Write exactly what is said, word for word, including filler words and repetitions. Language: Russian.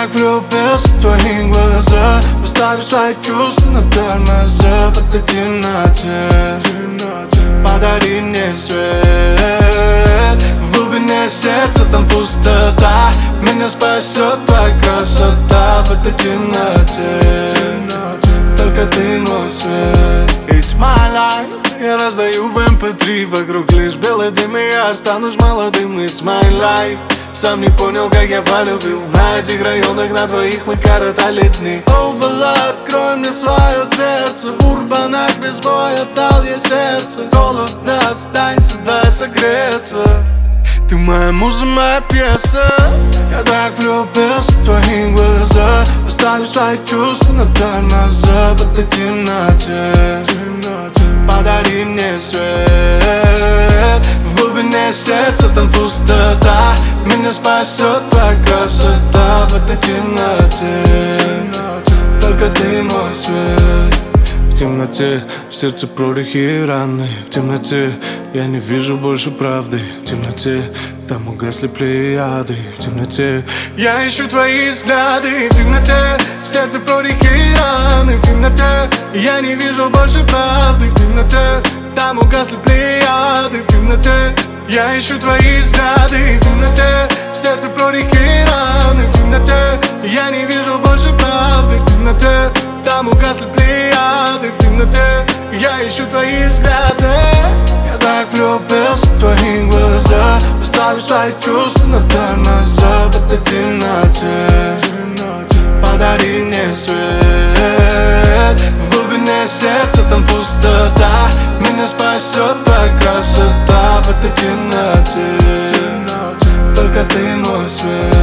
так влюбился в твои глаза, поставив свои чувства на тормоза. В этой темноте подари мне свет. В глубине сердца там пустота, меня спасет твоя красота. В этой темноте только ты мой свет. It's my life. Я раздаю в эм пэ три, вокруг лишь белый дым, и я останусь молодым. It's my life. Сам не понял, как я полюбил. На этих районах на двоих мы коротали дни. О, была, открой мне свою дверцу. В урбанах без боя дал я сердце. Холодно, останься, дай согреться. Ты моя муза, моя пьеса. Я так влюбился в твои глаза, поставив свои чувства на тормоза. В этой темноте подари мне свет. В глубине сердца там пустота, меня спасет твоя красота. В этой темноте только ты мой свет. В темноте в сердце прорехи и раны. В темноте я не вижу больше правды. В темноте там угасли плеяды. В темноте я ищу твои взгляды. В темноте в сердце прорехи и раны. В темноте я не вижу больше правды. В темноте там угасли плеяды. В темноте я ищу твои взгляды. В темноте в сердце прорехи и раны. В темноте я не вижу больше правды. В темноте там угасли плеяды. В темноте я ищу твои взгляды. Я так влюбился в твои глаза, поставив свои чувства на тормоза. В этой темноте подари мне свет. В глубине сердца там пустота, меня спасет твоя красота. В этой темноте только ты мой свет.